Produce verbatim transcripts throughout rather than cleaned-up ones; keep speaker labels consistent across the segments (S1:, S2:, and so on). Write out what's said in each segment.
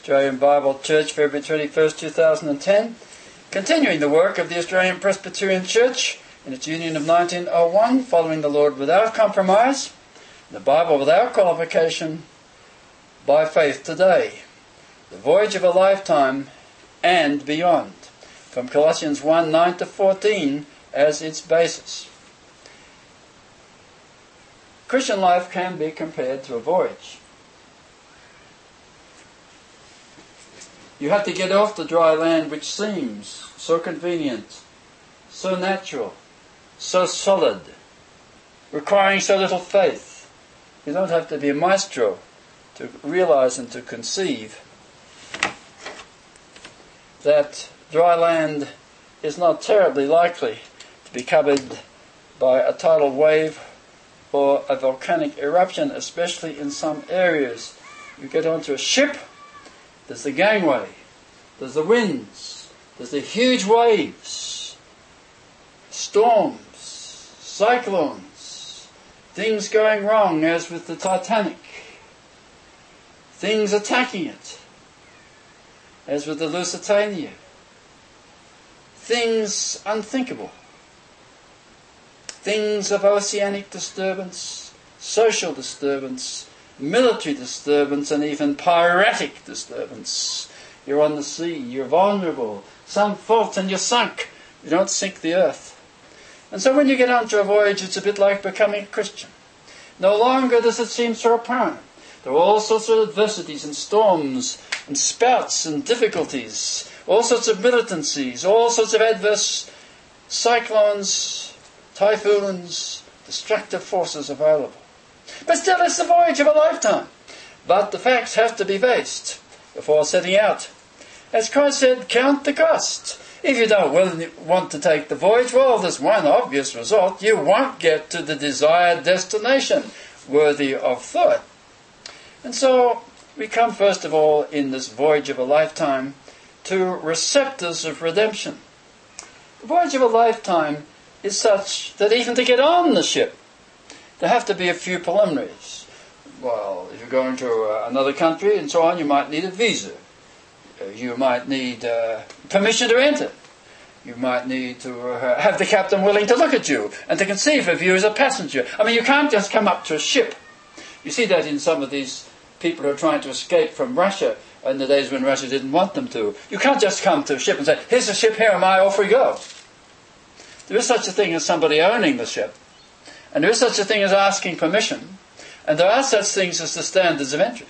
S1: Australian Bible Church, February twenty-first, two thousand ten. Continuing the work of the Australian Presbyterian Church in its union of nineteen oh one, following the Lord without compromise, the Bible without qualification, by faith today. The voyage of a lifetime and beyond. From Colossians one, nine to fourteen as its basis. Christian life can be compared to a voyage. You have to get off the dry land which seems so convenient, so natural, so solid, requiring so little faith. You don't have to be a maestro to realize and to conceive that dry land is not terribly likely to be covered by a tidal wave or a volcanic eruption, especially in some areas. You get onto a ship, there's the gangway, there's the winds, there's the huge waves, storms, cyclones, things going wrong as with the Titanic, things attacking it as with the Lusitania, things unthinkable, things of oceanic disturbance, social disturbance, military disturbance, and even piratic disturbance. You're on the sea, you're vulnerable, some fault and you're sunk. You don't sink the earth. And so when you get onto a voyage, it's a bit like becoming a Christian. No longer does it seem so apparent. There are all sorts of adversities and storms and spouts and difficulties, all sorts of militancies, all sorts of adverse cyclones, typhoons, destructive forces available. But still, it's the voyage of a lifetime. But the facts have to be faced before setting out. As Christ said, count the cost. If you don't want to take the voyage, well, there's one obvious result. You won't get to the desired destination worthy of thought. And so we come first of all in this voyage of a lifetime to receptors of redemption. The voyage of a lifetime is such that even to get on the ship, there have to be a few preliminaries. Well, if you're going to uh, another country and so on, you might need a visa. Uh, you might need uh, permission to enter. You might need to uh, have the captain willing to look at you and to conceive of you as a passenger. I mean, you can't just come up to a ship. You see that in some of these people who are trying to escape from Russia in the days when Russia didn't want them to. You can't just come to a ship and say, here's the ship, here am I, off we go. There is such a thing as somebody owning the ship. And there is such a thing as asking permission. And there are such things as the standards of entry.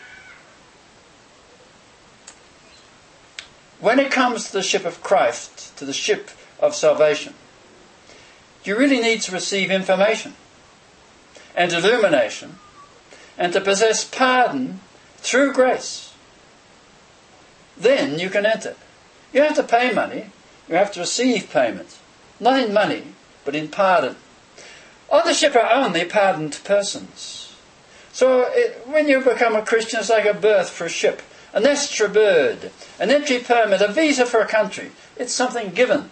S1: When it comes to the ship of Christ, to the ship of salvation, you really need to receive information and illumination and to possess pardon through grace. Then you can enter. You have to pay money. You have to receive payment. Not in money, but in pardon. On the ship are only pardoned persons. So it, when you become a Christian, it's like a berth for a ship, an extra bird, an entry permit, a visa for a country. It's something given.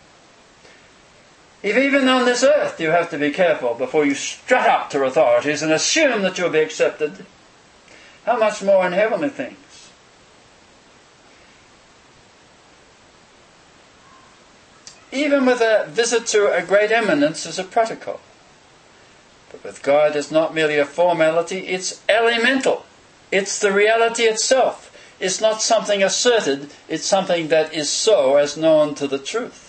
S1: If even on this earth you have to be careful before you strut up to authorities and assume that you'll be accepted, how much more in heavenly things? Even with a visit to a great eminence is a protocol. But with God, it's not merely a formality, it's elemental. It's the reality itself. It's not something asserted, it's something that is so as known to the truth.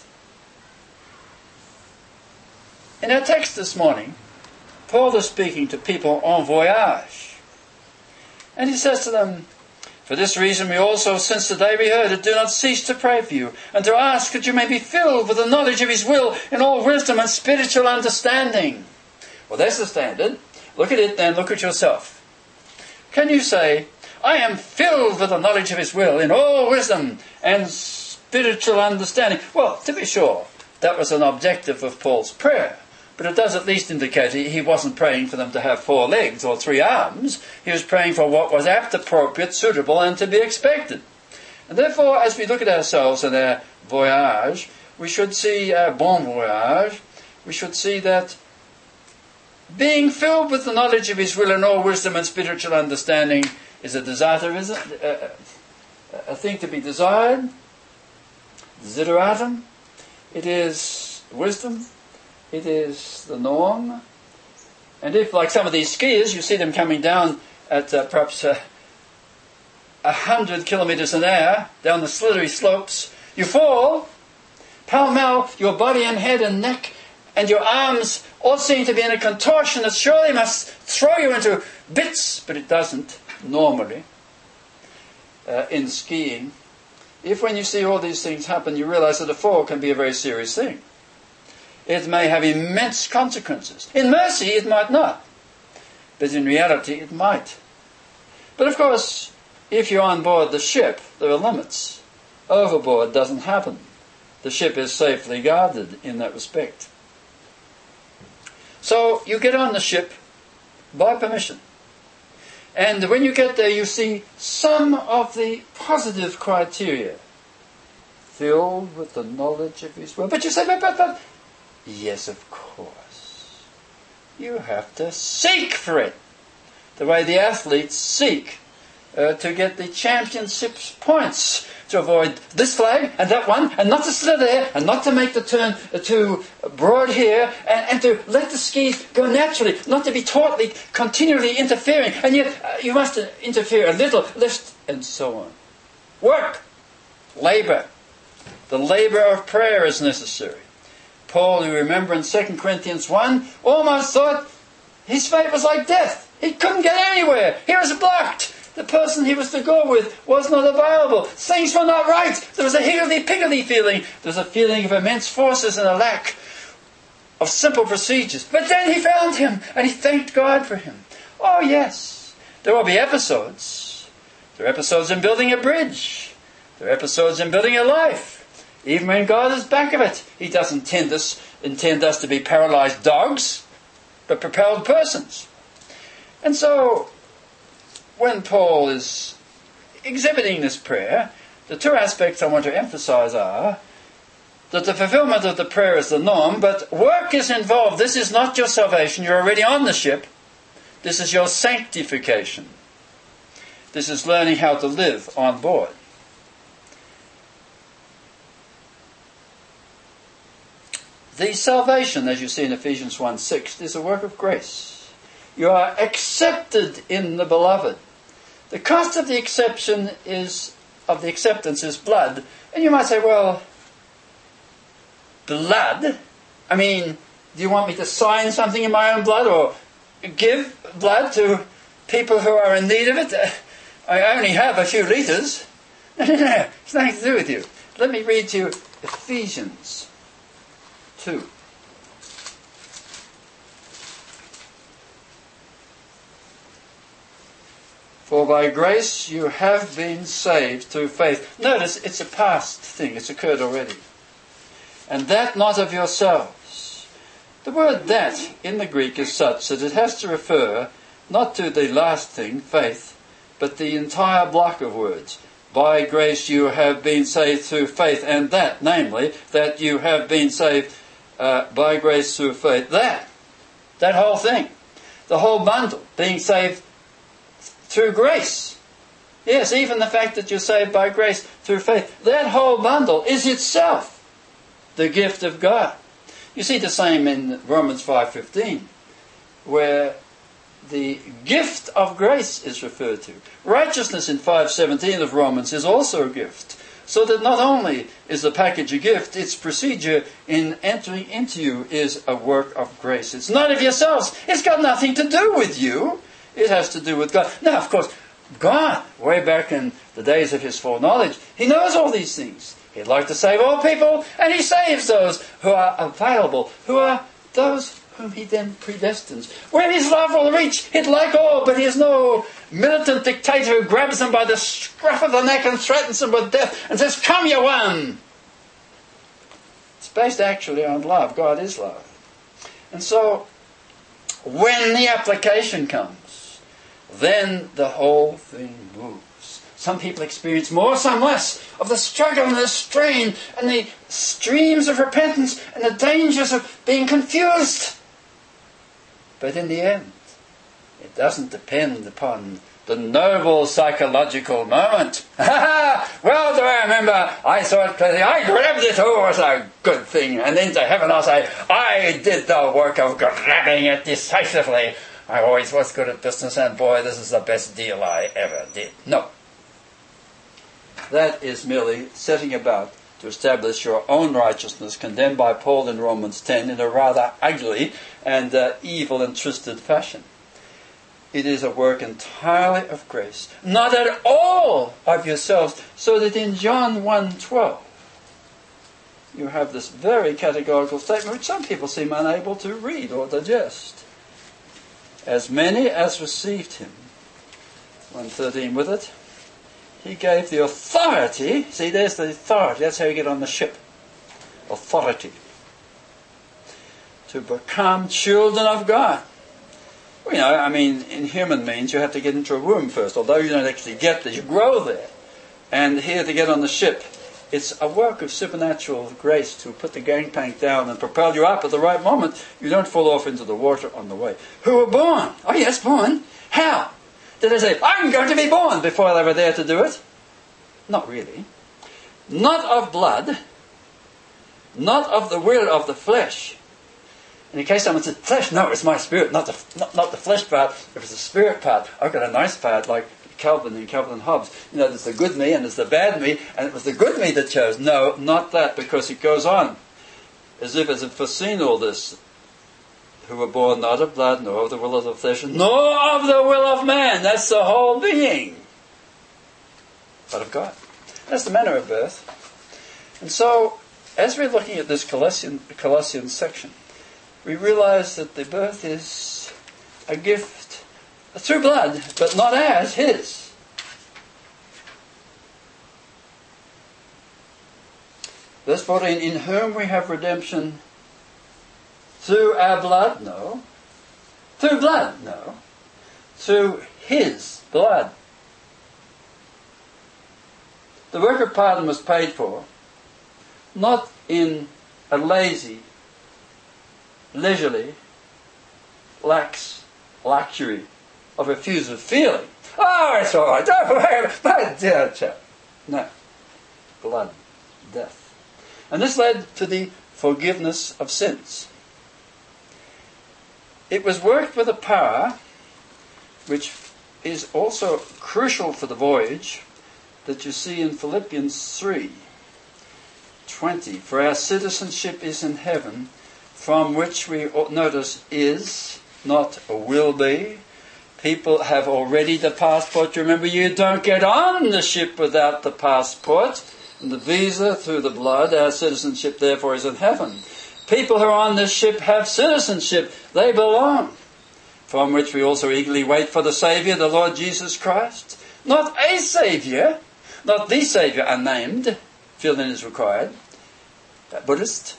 S1: In our text this morning, Paul is speaking to people en voyage. And he says to them, for this reason we also, since the day we heard it, do not cease to pray for you, and to ask that you may be filled with the knowledge of his will in all wisdom and spiritual understanding. Well, there's the standard. Look at it then, look at yourself. Can you say, I am filled with the knowledge of his will in all wisdom and spiritual understanding? Well, to be sure, that was an objective of Paul's prayer. But it does at least indicate he wasn't praying for them to have four legs or three arms. He was praying for what was apt, appropriate, suitable, and to be expected. And therefore, as we look at ourselves and our voyage, we should see our bon voyage, we should see that being filled with the knowledge of his will and all wisdom and spiritual understanding is a desire, is it? Uh, a thing to be desired, desideratum. It is wisdom. It is the norm. And if, like some of these skiers, you see them coming down at uh, perhaps uh, one hundred kilometres an hour down the slithery slopes, you fall, pell-mell, your body and head and neck and your arms all seem to be in a contortion that surely must throw you into bits, but it doesn't normally uh, in skiing. If when you see all these things happen, you realize that a fall can be a very serious thing. It may have immense consequences. In mercy, it might not. But in reality, it might. But of course, if you're on board the ship, there are limits. Overboard doesn't happen. The ship is safely guarded in that respect. So you get on the ship by permission. And when you get there, you see some of the positive criteria filled with the knowledge of His Word. But you say, but, but, but, yes, of course. You have to seek for it. The way the athletes seek uh, to get the championship's points. To avoid this flag and that one, and not to slither there, and not to make the turn too broad here, and, and to let the skis go naturally, not to be tautly, continually interfering, and yet uh, you must interfere a little, lift, and so on. Work, labour. The labour of prayer is necessary. Paul, you remember in Second Corinthians one, almost thought his fate was like death. He couldn't get anywhere. He was blocked. The person he was to go with was not available. Things were not right. There was a higgledy-piggledy feeling. There was a feeling of immense forces and a lack of simple procedures. But then he found Him, and he thanked God for Him. Oh, yes. There will be episodes. There are episodes in building a bridge. There are episodes in building a life. Even when God is back of it, He doesn't intend us, intend us to be paralyzed dogs, but propelled persons. And so, when Paul is exhibiting this prayer, the two aspects I want to emphasize are that the fulfillment of the prayer is the norm, but work is involved. This is not your salvation. You're already on the ship. This is your sanctification. This is learning how to live on board. The salvation, as you see in Ephesians one six, is a work of grace. You are accepted in the Beloved. The cost of the exception is of the acceptance is blood. And you might say, well, blood? I mean, do you want me to sign something in my own blood or give blood to people who are in need of it? I only have a few litres. No, no, no. It's nothing to do with you. Let me read to you Ephesians two. For by grace you have been saved through faith. Notice, it's a past thing. It's occurred already. And that not of yourselves. The word that in the Greek is such that it has to refer not to the last thing, faith, but the entire block of words. By grace you have been saved through faith. And that, namely, that you have been saved uh, by grace through faith. That. That whole thing. The whole bundle. Being saved through grace. Yes, even the fact that you're saved by grace through faith. That whole bundle is itself the gift of God. You see the same in Romans five fifteen, where the gift of grace is referred to. Righteousness in five seventeen of Romans is also a gift. So that not only is the package a gift, its procedure in entering into you is a work of grace. It's not of yourselves. It's got nothing to do with you. It has to do with God. Now, of course, God, way back in the days of His foreknowledge, He knows all these things. He'd like to save all people, and He saves those who are available, who are those whom He then predestines. Where His love will reach, He'd like all, but He is no militant dictator who grabs them by the scruff of the neck and threatens them with death and says, come you one! It's based actually on love. God is love. And so, when the application comes, then the whole thing moves. Some people experience more, some less, of the struggle and the strain and the streams of repentance and the dangers of being confused. But in the end, it doesn't depend upon The noble psychological moment. Well, do I remember, I saw it clearly, I grabbed it, oh, it was a good thing. And then to heaven I'll say, I did the work of grabbing it decisively. I always was good at business, and boy, this is the best deal I ever did. No. That is merely setting about to establish your own righteousness, condemned by Paul in Romans ten in a rather ugly and uh, evil and twisted fashion. It is a work entirely of grace, not at all of yourselves, so that in John one twelve you have this very categorical statement which some people seem unable to read or digest. As many as received him, one thirteen with it, he gave the authority, see there's the authority, that's how you get on the ship, authority, to become children of God. Well, you know, I mean, in human means you have to get into a womb first, although you don't actually get there, you grow there. And here to get on the ship, it's a work of supernatural grace to put the gangplank down and propel you up at the right moment. You don't fall off into the water on the way. Who were born? Oh yes, born. How? Did they say, I'm going to be born before they were there to do it? Not really. Not of blood, not of the will of the flesh. And in case someone says, flesh, no, it's my spirit, not the, not, not the flesh part. If it's the spirit part, I've got a nice part like Calvin and Calvin and Hobbes. You know, there's the good me and there's the bad me, and it was the good me that chose. No, not that, because it goes on. As if it had foreseen all this. Who were born not of blood, nor of the will of the flesh, nor of the will of man. That's the whole being. But of God. That's the manner of birth. And so, as we're looking at this Colossian, Colossian section, we realize that the birth is a gift through blood, but not as his. Verse fourteen, in whom we have redemption through our blood? No. Through blood? No. Through his blood. The work of pardon was paid for, not in a lazy, leisurely, lax luxury of effusive feeling. Oh, it's all right, don't worry about it, my dear chap. No. Blood. Death. And this led to the forgiveness of sins. It was worked with a power which is also crucial for the voyage that you see in Philippians three twenty. For our citizenship is in heaven, from which we, notice, is, not will be. People have already the passport. Remember, you don't get on the ship without the passport and the visa through the blood. Our citizenship, therefore, is in heaven. People who are on this ship have citizenship. They belong. From which we also eagerly wait for the Saviour, the Lord Jesus Christ. Not a Saviour, not the Saviour unnamed, fill-in is required. Buddhist?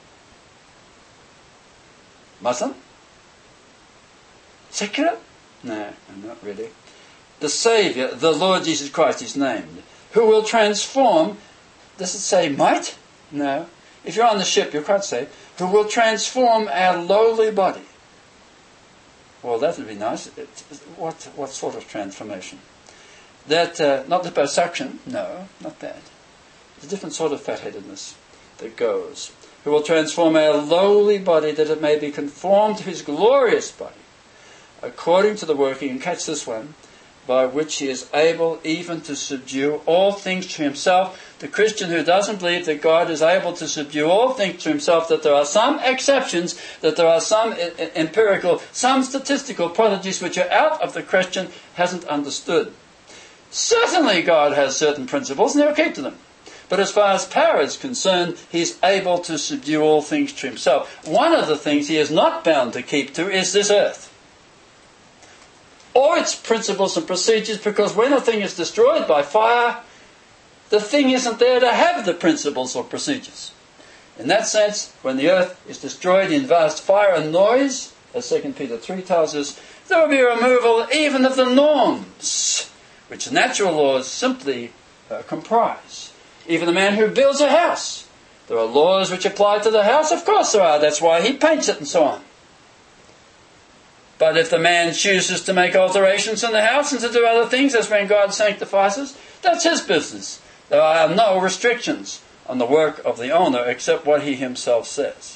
S1: Muslim? Secular? No, not really. The Saviour, the Lord Jesus Christ is named, who will transform, does it say might? No. If you're on the ship, you can't say, who will transform our lowly body. Well, that would be nice. It, what what sort of transformation? That, uh, not the liposuction, no, not that. It's a different sort of fatheadedness that goes. Who will transform our lowly body that it may be conformed to his glorious body, according to the working, and catch this one, by which he is able even to subdue all things to himself. The Christian who doesn't believe that God is able to subdue all things to himself, that there are some exceptions, that there are some empirical, some statistical prodigies which are out of the question, hasn't understood. Certainly God has certain principles and he'll keep to them. But as far as power is concerned, he's able to subdue all things to himself. One of the things he is not bound to keep to is this earth, or its principles and procedures, because when a thing is destroyed by fire, the thing isn't there to have the principles or procedures. In that sense, when the earth is destroyed in vast fire and noise, as Second Peter three tells us, there will be a removal even of the norms, which natural laws simply uh, comprise. Even the man who builds a house, there are laws which apply to the house. Of course there are. That's why he paints it and so on. But if the man chooses to make alterations in the house and to do other things, that's when God sanctifies us, that's his business. There are no restrictions on the work of the owner except what he himself says.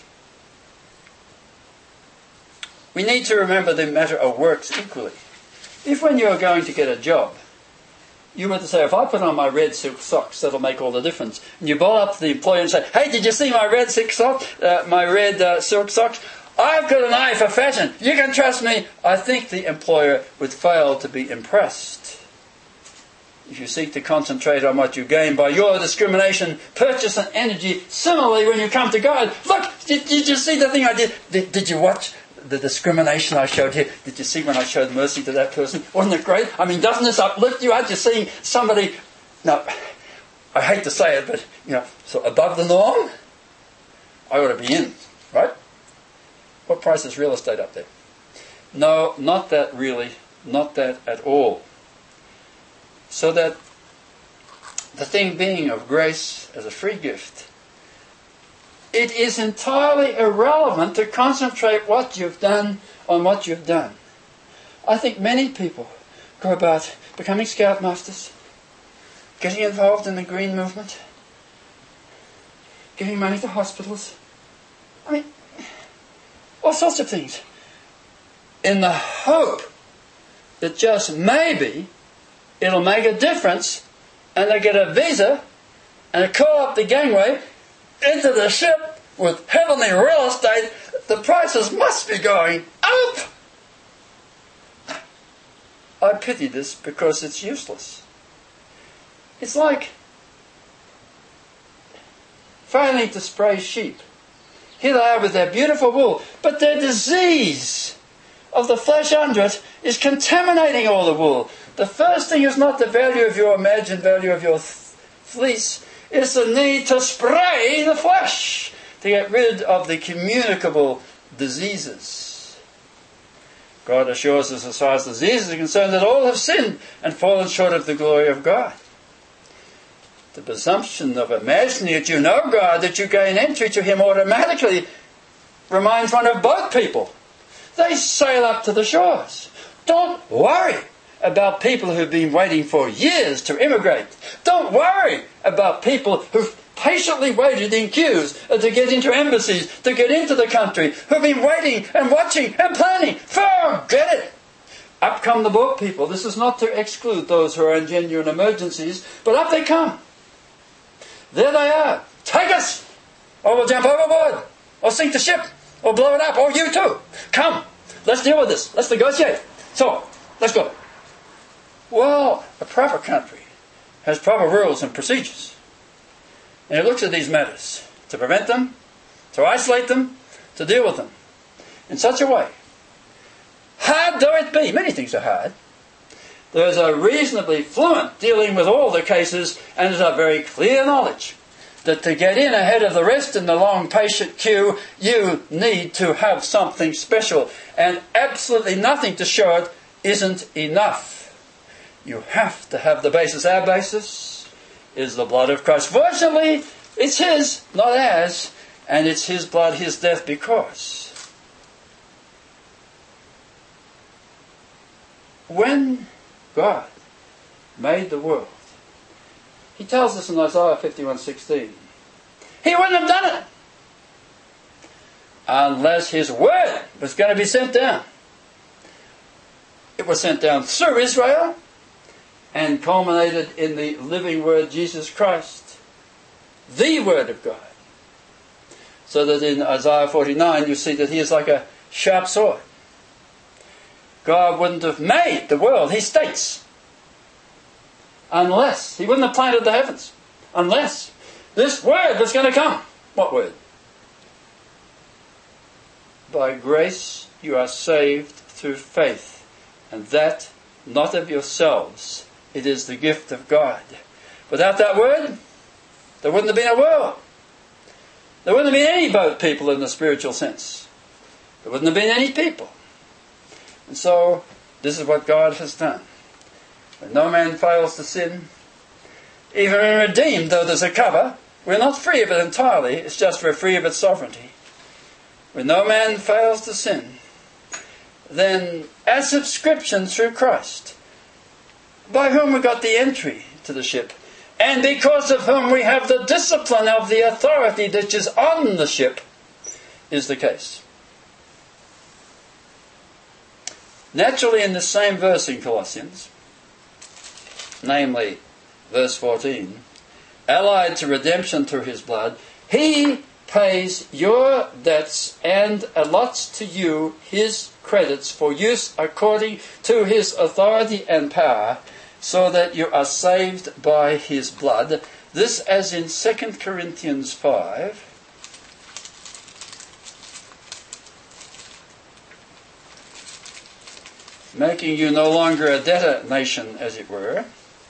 S1: We need to remember the matter of works equally. If when you are going to get a job, you were to say, if I put on my red silk socks, that'll make all the difference. And you bowl up to the employer and say, hey, did you see my red silk socks? Uh, my red uh, silk socks? I've got an eye for fashion. You can trust me. I think the employer would fail to be impressed. If you seek to concentrate on what you gain by your discrimination, purchase and energy, similarly when you come to God, look, did, did you see the thing I did? did? Did you watch the discrimination I showed here? Did you see when I showed mercy to that person? Wasn't it great? I mean, doesn't this uplift you? Aren't you seeing somebody, now, I hate to say it, but, you know, so above the norm? I ought to be in, right? What price is real estate up there? No, not that really, not that at all. So that the thing being of grace as a free gift, it is entirely irrelevant to concentrate what you've done on what you've done. I think many people go about becoming scoutmasters, getting involved in the green movement, giving money to hospitals. I mean, all sorts of things, in the hope that just maybe it'll make a difference and they get a visa and call up the gangway into the ship with heavenly real estate. The prices must be going up. I pity this because it's useless. It's like failing to spray sheep. Here they are with their beautiful wool, but their disease of the flesh under it is contaminating all the wool. The first thing is not the value of your imagined value of your th- fleece, it's the need to spray the flesh to get rid of the communicable diseases. God assures us as far as diseases are concerned that all have sinned and fallen short of the glory of God. The presumption of imagining that you know God, that you gain entry to Him automatically, reminds one of boat people. They sail up to the shores. Don't worry about people who've been waiting for years to immigrate. Don't worry about people who've patiently waited in queues to get into embassies, to get into the country, who've been waiting and watching and planning. Forget it. Up come the boat people. This is not to exclude those who are in genuine emergencies, but up they come. There they are. Take us! Or we'll jump overboard. Or sink the ship. Or blow it up. Or you too. Come. Let's deal with this. Let's negotiate. So, let's go. Well, a proper country has proper rules and procedures. And it looks at these matters to prevent them, to isolate them, to deal with them in such a way. Hard though it be, many things are hard. There's a reasonably fluent dealing with all the cases, and there's a very clear knowledge that to get in ahead of the rest in the long patient queue, you need to have something special, and absolutely nothing to show it isn't enough. You have to have the basis. Our basis is the blood of Christ. Fortunately, it's His, not ours, and it's His blood, His death, because when God made the world, He tells us in Isaiah fifty-one sixteen, He wouldn't have done it unless His word was going to be sent down. It was sent down through Israel and culminated in the living word, Jesus Christ, the Word of God. So that in Isaiah forty-nine you see that He is like a sharp sword. God wouldn't have made the world, He states, unless, He wouldn't have planted the heavens, unless this word was going to come. What word? By grace you are saved through faith, and that not of yourselves. It is the gift of God. Without that word, there wouldn't have been a world. There wouldn't have been any boat people in the spiritual sense. There wouldn't have been any people. And so, this is what God has done. When no man fails to sin, even when redeemed, though there's a cover, we're not free of it entirely, it's just we're free of its sovereignty. When no man fails to sin, then a subscription through Christ, by whom we got the entry to the ship, and because of whom we have the discipline of the authority that is on the ship, is the case. Naturally, in the same verse in Colossians, namely verse fourteen, allied to redemption through his blood, he pays your debts and allots to you his credits for use according to his authority and power, so that you are saved by his blood. This as in Second Corinthians five. Making you no longer a debtor nation, as it were.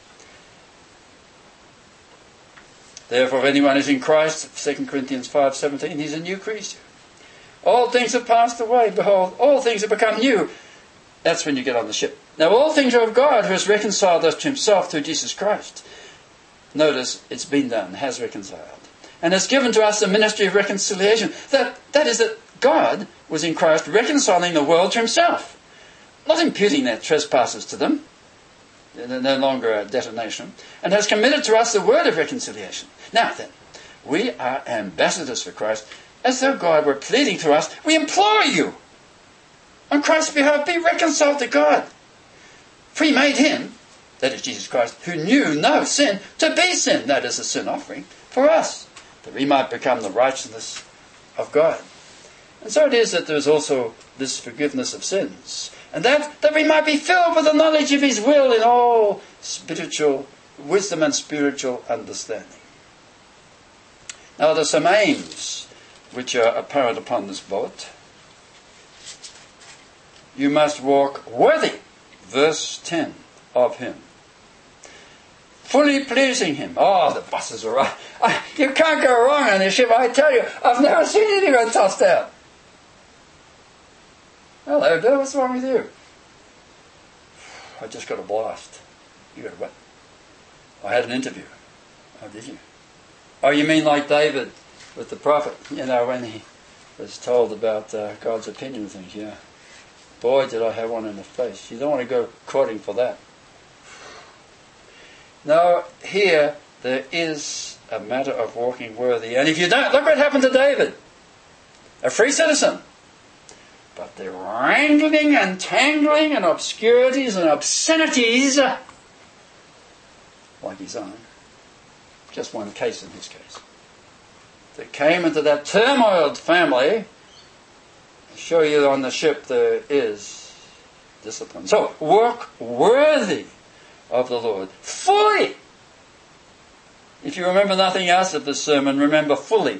S1: Therefore, if anyone is in Christ, Second Corinthians five seventeen, he's a new creature. All things have passed away. Behold, all things have become new. That's when you get on the ship. Now, all things are of God, who has reconciled us to himself through Jesus Christ. Notice, it's been done, has reconciled. And has given to us the ministry of reconciliation. That, that is that God was in Christ reconciling the world to himself. Not imputing their trespasses to them. They're no longer a debtor nation. And has committed to us the word of reconciliation. Now then, we are ambassadors for Christ. As though God were pleading to us, we implore you, on Christ's behalf, be reconciled to God. For he made him, that is Jesus Christ, who knew no sin, to be sin, that is a sin offering, for us, that we might become the righteousness of God. And so it is that there is also this forgiveness of sins. And that, that we might be filled with the knowledge of his will in all spiritual wisdom and spiritual understanding. Now, there are some aims which are apparent upon this boat. You must walk worthy, verse ten, of him. Fully pleasing him. Oh, the buses are right. I, you can't go wrong on this ship, I tell you. I've never seen anyone tossed out. Hello, Bill, what's wrong with you? I just got a blast. You got a what? I had an interview. Oh, did you? Oh, you mean like David with the prophet, you know, when he was told about uh, God's opinion of things, yeah. Boy, did I have one in the face. You don't want to go courting for that. No, here there is a matter of walking worthy. And if you don't, look what happened to David. A free citizen. But the wrangling and tangling and obscurities and obscenities, like his own, just one case in his case, that came into that turmoiled family, show you on the ship there is discipline. So, walk worthy of the Lord, fully. If you remember nothing else of this sermon, remember fully.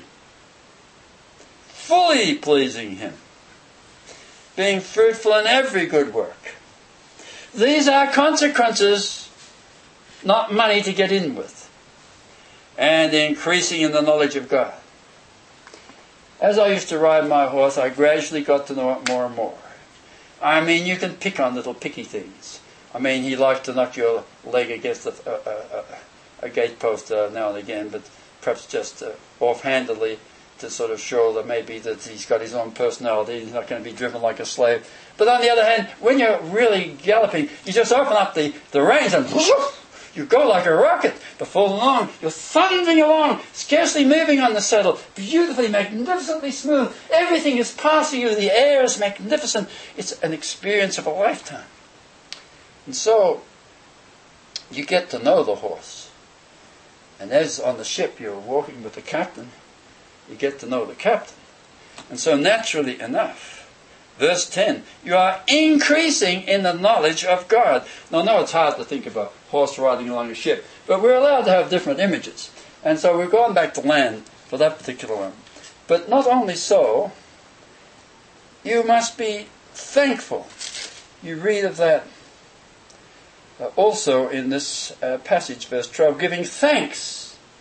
S1: Fully pleasing him. Being fruitful in every good work. These are consequences, not money to get in with. And increasing in the knowledge of God. As I used to ride my horse, I gradually got to know it more and more. I mean, you can pick on little picky things. I mean, he likes to knock your leg against a, a, a, a gatepost uh, now and again, but perhaps just uh, offhandedly, to sort of show that maybe that he's got his own personality, he's not going to be driven like a slave. But on the other hand, when you're really galloping, you just open up the, the reins and you go like a rocket. Before long, you're thundering along, scarcely moving on the saddle, beautifully, magnificently smooth. Everything is passing you, the air is magnificent. It's an experience of a lifetime. And so, you get to know the horse. And as on the ship you're walking with the captain, you get to know the captain. And so naturally enough, verse ten, you are increasing in the knowledge of God. Now I know it's hard to think of a horse riding along a ship, but we're allowed to have different images. And so we're going back to land for that particular one. But not only so, you must be thankful. You read of that uh, also in this uh, passage, verse twelve, giving thanks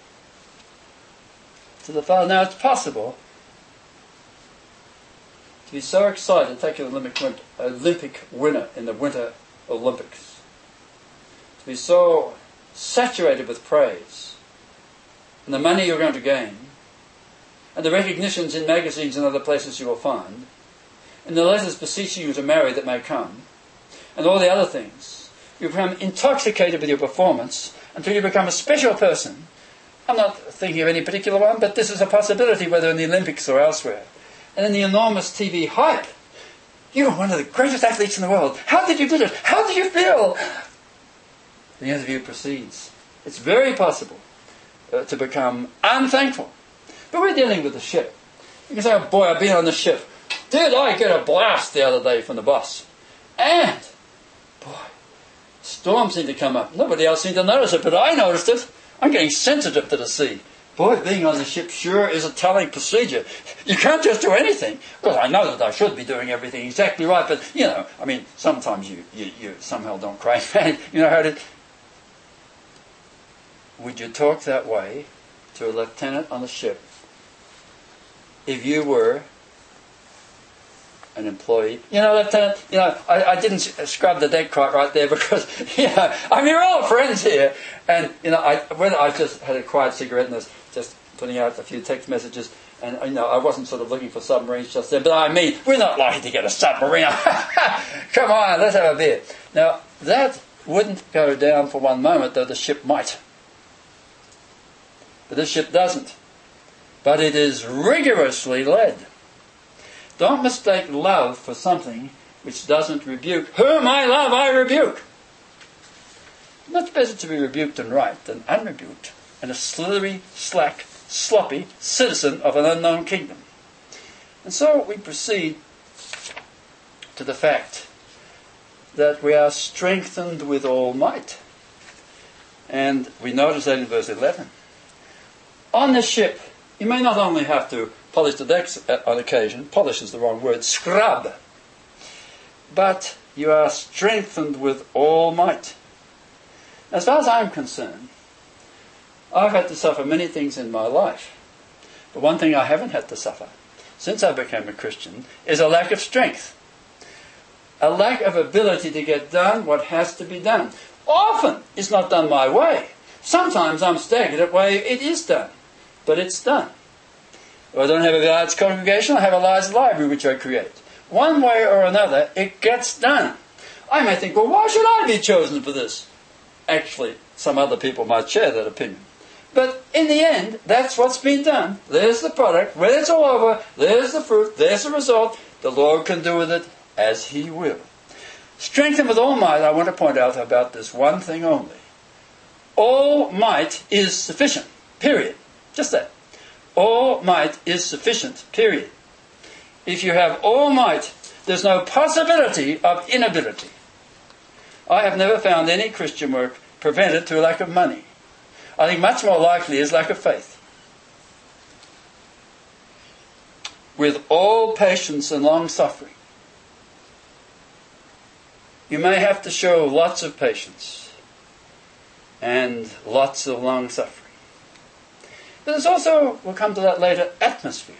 S1: to the Father. Now it's possible to be so excited, take an Olympic, win- Olympic winner in the Winter Olympics, to be so saturated with praise and the money you're going to gain and the recognitions in magazines and other places you will find, in the letters beseeching you to marry that may come, and all the other things. You become intoxicated with your performance until you become a special person. I'm not thinking of any particular one, but this is a possibility, whether in the Olympics or elsewhere. And in the enormous T V hype, you are one of the greatest athletes in the world. How did you do it? How did you feel? The interview proceeds. It's very possible uh, to become unthankful. But we're dealing with the ship. You can say, oh boy, I've been on the ship. Did I get a blast the other day from the boss? And, boy, storm seemed to come up. Nobody else seemed to notice it, but I noticed it. I'm getting sensitive to the sea. Boy, being on the ship sure is a telling procedure. You can't just do anything. Well, I know that I should be doing everything exactly right, but, you know, I mean, sometimes you, you, you somehow don't quite, you know how to... Would you talk that way to a lieutenant on the ship if you were an employee? You know, Lieutenant, you know, I, I didn't scrub the deck quite right there because, you know, I mean, we're all friends here. And, you know, I, when I just had a quiet cigarette and was just putting out a few text messages, and, you know, I wasn't sort of looking for submarines just then, but I mean, we're not likely to get a submarine. Come on, let's have a beer. Now, that wouldn't go down for one moment, though the ship might. But this ship doesn't. But it is rigorously led. Don't mistake love for something which doesn't rebuke. Whom I love, I rebuke. Much better to be rebuked and right than unrebuked, and a slithery, slack, sloppy citizen of an unknown kingdom. And so we proceed to the fact that we are strengthened with all might. And we notice that in verse eleven. On the ship, you may not only have to polish the decks on occasion, polish is the wrong word, scrub, but you are strengthened with all might. As far as I'm concerned, I've had to suffer many things in my life. But one thing I haven't had to suffer since I became a Christian is a lack of strength. A lack of ability to get done what has to be done. Often it's not done my way. Sometimes I'm staggered at the way it is done. But it's done. If I don't have a large congregation, I have a large library which I create. One way or another, it gets done. I may think, well, why should I be chosen for this? Actually, some other people might share that opinion. But in the end, that's what's been done. There's the product. When it's all over, there's the fruit, there's the result. The Lord can do with it as He will. Strengthened with all might, I want to point out about this one thing only. All might is sufficient, period. Just that. All might is sufficient, period. If you have all might, there's no possibility of inability. I have never found any Christian work prevented through lack of money. I think much more likely is lack of faith. With all patience and long suffering. You may have to show lots of patience and lots of long suffering. But there's also, we'll come to that later, atmosphere.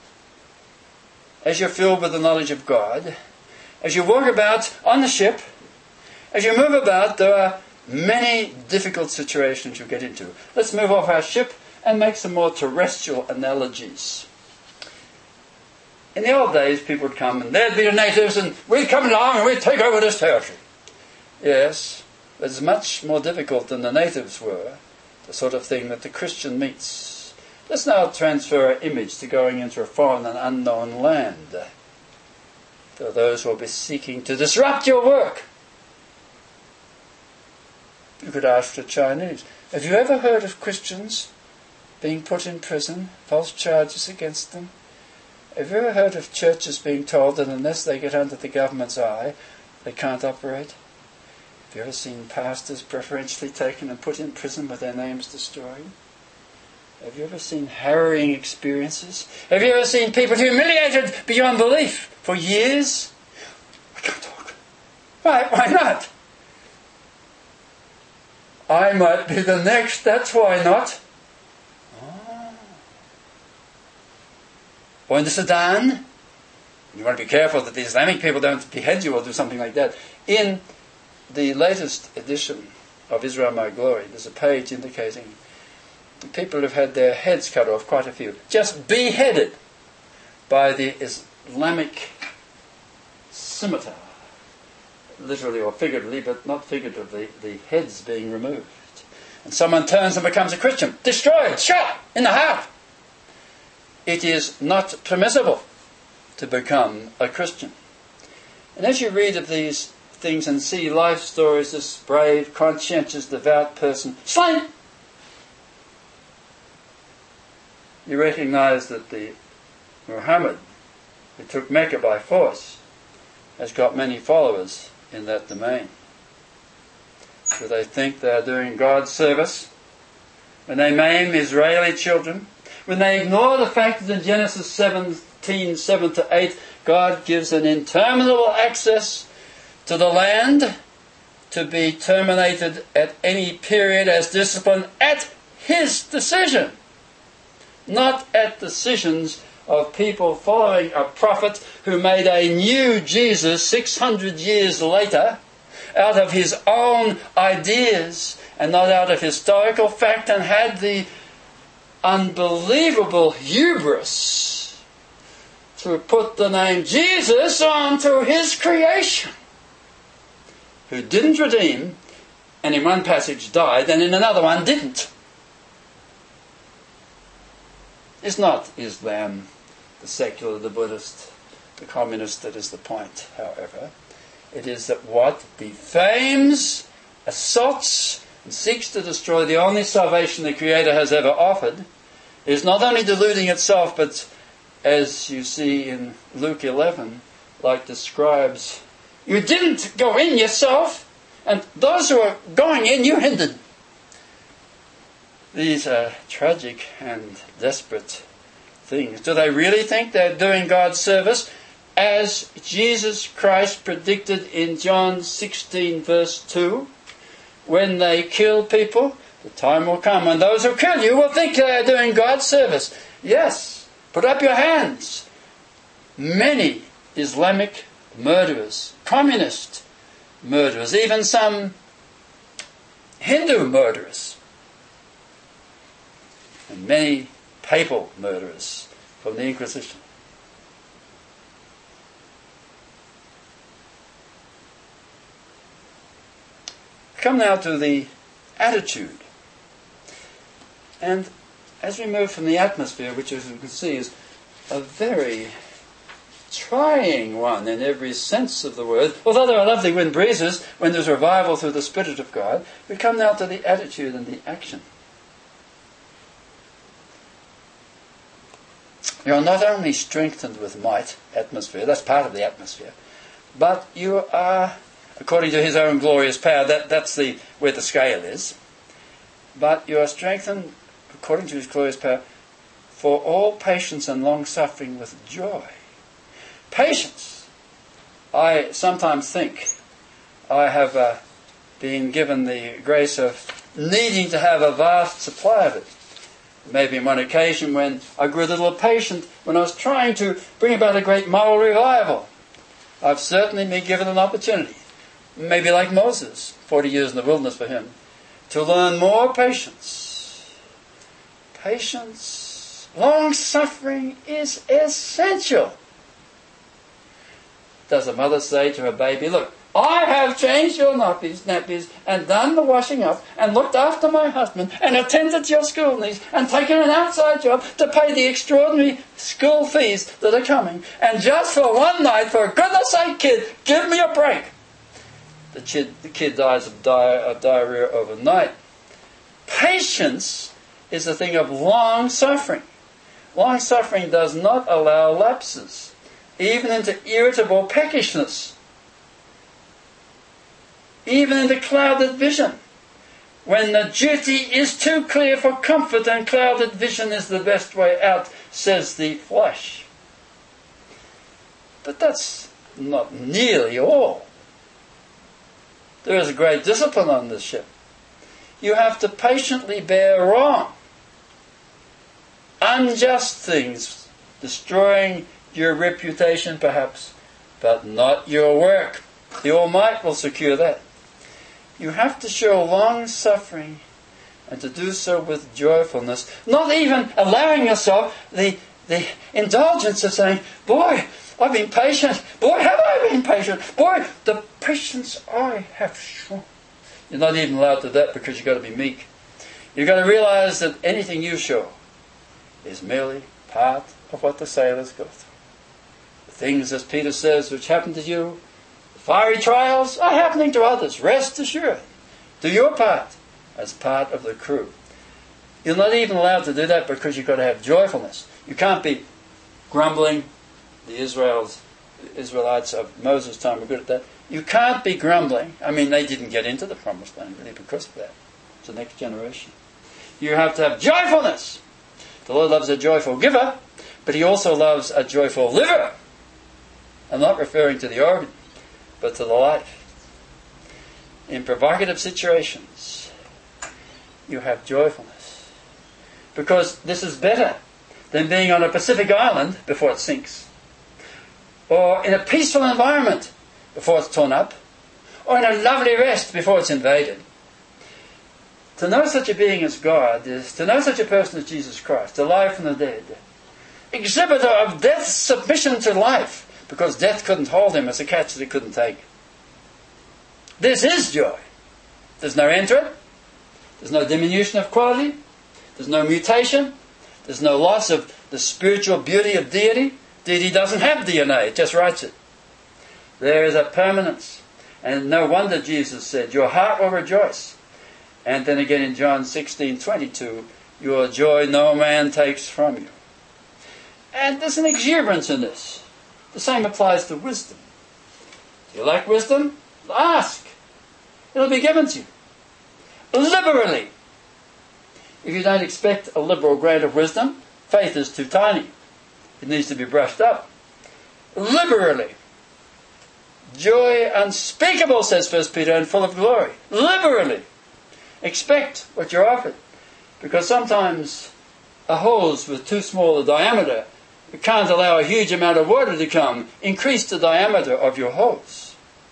S1: As you're filled with the knowledge of God, as you walk about on the ship, as you move about, there are many difficult situations you get into. Let's move off our ship and make some more terrestrial analogies. In the old days, people would come and there'd be the natives and we'd come along and we'd take over this territory. Yes, but it's much more difficult than the natives were, the sort of thing that the Christian meets. Let's now transfer our image to going into a foreign and unknown land. There are those who will be seeking to disrupt your work. You could ask the Chinese, have you ever heard of Christians being put in prison, false charges against them? Have you ever heard of churches being told that unless they get under the government's eye, they can't operate? Have you ever seen pastors preferentially taken and put in prison with their names destroyed? Have you ever seen harrowing experiences? Have you ever seen people humiliated beyond belief for years? I can't talk. Why, why not? I might be the next, that's why not. Oh. Or in the Sudan, you want to be careful that the Islamic people don't behead you or do something like that. In the latest edition of Israel My Glory, there's a page indicating people have had their heads cut off, quite a few, just beheaded by the Islamic scimitar, literally or figuratively, but not figuratively, the head's being removed. And someone turns and becomes a Christian, destroyed, shot in the heart. It is not permissible to become a Christian. And as you read of these things and see life stories, this brave, conscientious, devout person slain, you recognize that the Muhammad, who took Mecca by force, has got many followers in that domain. Do they think they are doing God's service? When they maim Israeli children, when they ignore the fact that in Genesis seventeen, seven to eight, God gives an interminable access to the land to be terminated at any period as discipline at His decision, not at decisions of people following a prophet who made a new Jesus six hundred years later out of his own ideas and not out of historical fact, and had the unbelievable hubris to put the name Jesus onto his creation, who didn't redeem, and in one passage died, and in another one didn't. It's not Islam, the secular, the Buddhist, the communist that is the point, however. It is that what defames, assaults, and seeks to destroy the only salvation the Creator has ever offered is not only deluding itself, but, as you see in Luke eleven, like the scribes, you didn't go in yourself, and those who are going in, you hindered. These are tragic and desperate things. Do they really think they're doing God's service? As Jesus Christ predicted in John sixteen verse two, when they kill people, the time will come when those who kill you will think they are doing God's service. Yes, put up your hands. Many Islamic murderers, communist murderers, even some Hindu murderers, and many papal murderers from the Inquisition. Come now to the attitude. And as we move from the atmosphere, which as you can see is a very trying one in every sense of the word, although there are lovely wind breezes when there's revival through the Spirit of God, we come now to the attitude and the action. You are not only strengthened with might, atmosphere, that's part of the atmosphere, but you are, according to His own glorious power, that, that's the where the scale is, but you are strengthened, according to His glorious power, for all patience and long-suffering with joy. Patience. I sometimes think I have uh, been given the grace of needing to have a vast supply of it. Maybe on one occasion when I grew a little impatient when I was trying to bring about a great moral revival. I've certainly been given an opportunity, maybe like Moses, forty years in the wilderness for him, to learn more patience. Patience, long-suffering is essential. Does a mother say to her baby, look, I have changed your nappies, nappies and done the washing up and looked after my husband and attended to your school needs and taken an outside job to pay the extraordinary school fees that are coming. And just for one night, for goodness sake, kid, give me a break. The kid, the kid dies of, di- of diarrhea overnight. Patience is a thing of long suffering. Long suffering does not allow lapses, even into irritable peckishness, even into clouded vision, when the duty is too clear for comfort and clouded vision is the best way out, says the flesh. But that's not nearly all. There is a great discipline on this ship. You have to patiently bear wrong, unjust things, destroying your reputation perhaps, but not your work. The Almighty will secure that. You have to show long suffering and to do so with joyfulness, not even allowing yourself the the indulgence of saying, boy, I've been patient. Boy, have I been patient. Boy, the patience I have shown. You're not even allowed to do that because you've got to be meek. You've got to realize that anything you show is merely part of what the sailors go through. The things, as Peter says, which happen to you, the fiery trials are happening to others. Rest assured. Do your part as part of the crew. You're not even allowed to do that because you've got to have joyfulness. You can't be grumbling. The Israels, Israelites of Moses' time were good at that. You can't be grumbling. I mean, they didn't get into the promised land really because of that. It's the next generation. You have to have joyfulness. The Lord loves a joyful giver, but He also loves a joyful liver. I'm not referring to the organ, but to the life. In provocative situations, you have joyfulness. Because this is better than being on a Pacific island before it sinks. Or in a peaceful environment before it's torn up. Or in a lovely rest before it's invaded. To know such a being as God is to know such a person as Jesus Christ, alive from the dead. Exhibitor of death's submission to life, because death couldn't hold Him as a catch that it couldn't take. This is joy. There's no end to it. There's no diminution of quality. There's no mutation. There's no loss of the spiritual beauty of deity. Deity doesn't have D N A, it just writes it. There is a permanence. And no wonder Jesus said, your heart will rejoice. And then again in John sixteen twenty-two, your joy no man takes from you. And there's an exuberance in this. The same applies to wisdom. Do you like wisdom? Ask. It'll be given to you. Liberally. If you don't expect a liberal grant of wisdom, faith is too tiny. It needs to be brushed up. Liberally. Joy unspeakable, says First Peter, and full of glory. Liberally. Expect what you're offered. Because sometimes a hose with too small a diameter can't allow a huge amount of water to come. Increase the diameter of your hose.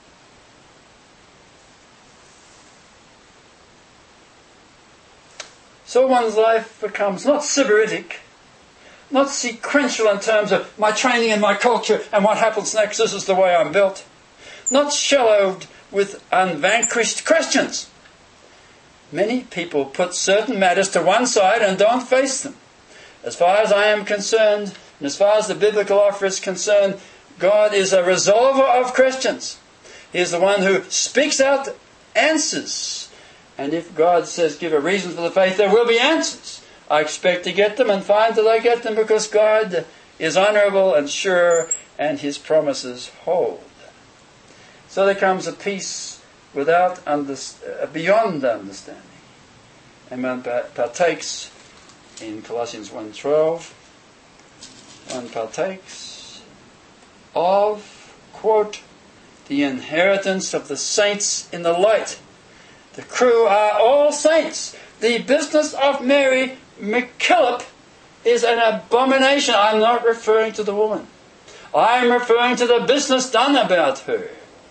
S1: So one's life becomes not sybaritic, not sequential in terms of my training and my culture and what happens next, this is the way I'm built. Not shallowed with unvanquished questions. Many people put certain matters to one side and don't face them. As far as I am concerned, and as far as the biblical offer is concerned, God is a resolver of questions. He is the one who speaks out answers. And if God says give a reason for the faith, there will be answers. I expect to get them and find that I get them because God is honourable and sure and His promises hold. So there comes a peace without under, uh, beyond understanding. And one partakes in Colossians one twelve. One partakes of, quote, the inheritance of the saints in the light. The crew are all saints. The business of Mary MacKillop is an abomination. I'm not referring to the woman. I'm referring to the business done about her.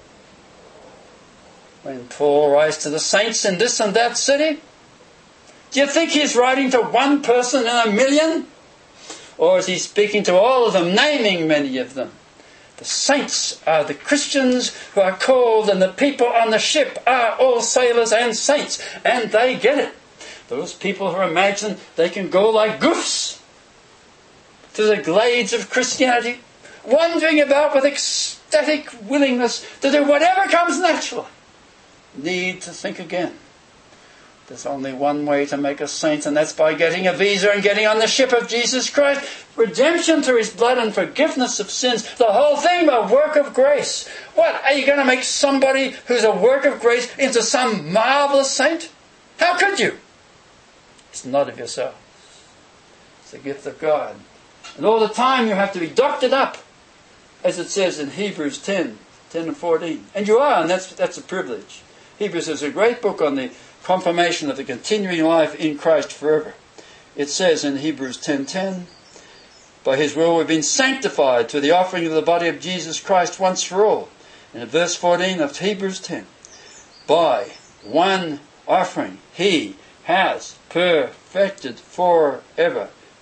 S1: When Paul writes to the saints in this and that city, do you think he's writing to one person in a million? Or is he speaking to all of them, naming many of them? The saints are the Christians who are called, and the people on the ship are all sailors and saints, and they get it. Those people who imagine they can go like goofs to the glades of Christianity, wandering about with ecstatic willingness to do whatever comes natural, need to think again. There's only one way to make a saint, and that's by getting a visa and getting on the ship of Jesus Christ. Redemption through His blood and forgiveness of sins. The whole thing a work of grace. What? Are you going to make somebody who's a work of grace into some marvelous saint? How could you? It's not of yourself. It's a gift of God. And all the time you have to be doctored up, as it says in Hebrews ten, ten and fourteen. And you are, and that's, that's a privilege. Hebrews is a great book on the confirmation of the continuing life in Christ forever. It says in Hebrews ten ten, by His will we've been sanctified through the offering of the body of Jesus Christ once for all. And in verse fourteen of Hebrews ten, by one offering He has perfected forever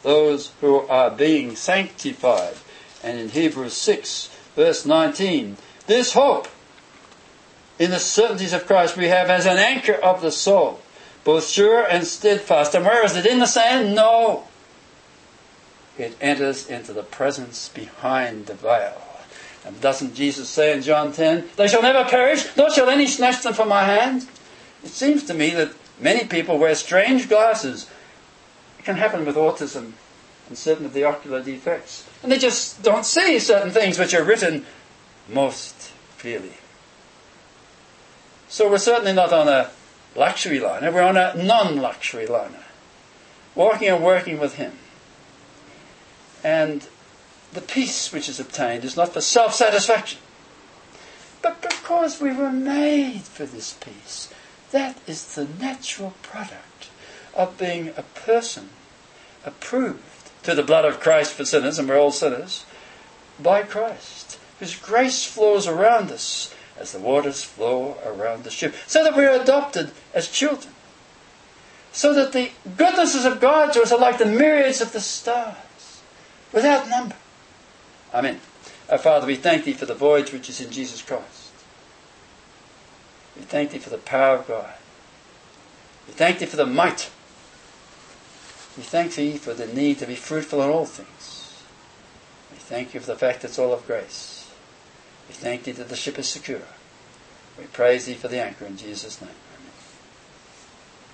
S1: those who are being sanctified. And in Hebrews six, verse nineteen, this hope in the certainties of Christ we have as an anchor of the soul, both sure and steadfast. And where is it? In the sand? No. It enters into the presence behind the veil. And doesn't Jesus say in John ten, they shall never perish, nor shall any snatch them from my hand? It seems to me that many people wear strange glasses. It can happen with autism and certain of the ocular defects. And they just don't see certain things which are written most clearly. So we're certainly not on a luxury liner. We're on a non-luxury liner. Walking and working with Him. And the peace which is obtained is not for self-satisfaction, but because we were made for this peace. That is the natural product of being a person approved to the blood of Christ for sinners, and we're all sinners, by Christ, whose grace flows around us as the waters flow around the ship, so that we're adopted as children, so that the goodnesses of God to us are like the myriads of the stars, without number. Amen. Our Father, we thank Thee for the voyage which is in Jesus Christ. We thank Thee for the power of God. We thank Thee for the might. We thank Thee for the need to be fruitful in all things. We thank You for the fact that it's all of grace. We thank Thee that the ship is secure. We praise Thee for the anchor in Jesus' name.